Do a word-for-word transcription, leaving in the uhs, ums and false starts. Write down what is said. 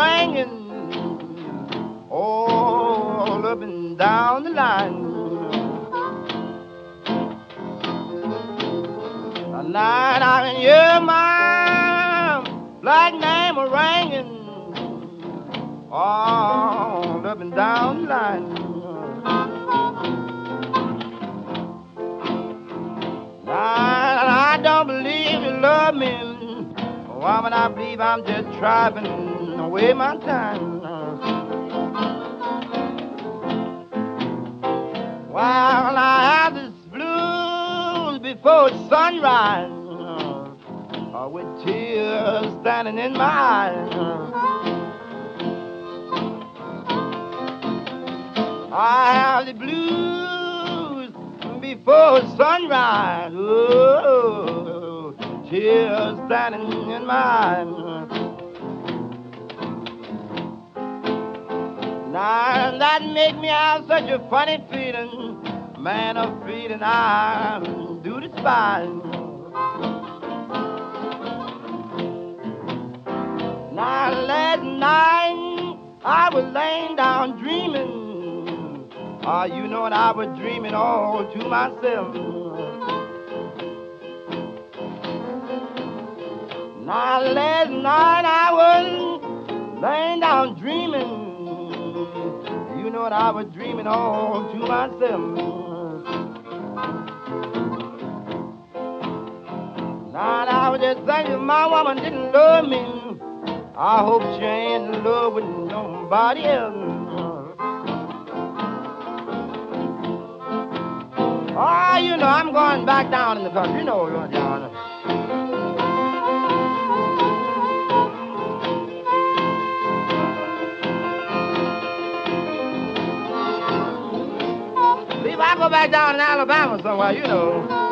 ringing all up and down the line. Tonight I can hear my black name a ringing all up and down the line. I, I don't believe you love me, woman. I believe I'm just driving away my time. While I have this blues before sunrise, uh, with tears standing in my eyes. I have the blues before sunrise. Oh, tears standing in my eyes. Now that make me have such a funny feeling, man, a feeling I do despise. Now last night I was laying down dreaming. Ah, uh, you know what, I was dreaming all to myself. Now last night I was laying down dreaming. You know what, I was dreaming all to myself. Now I was just thinking my woman didn't love me. I hope she ain't in love with nobody else. Oh, you know, I'm going back down in the country. You know, John. Believe I go back down in Alabama somewhere, you know.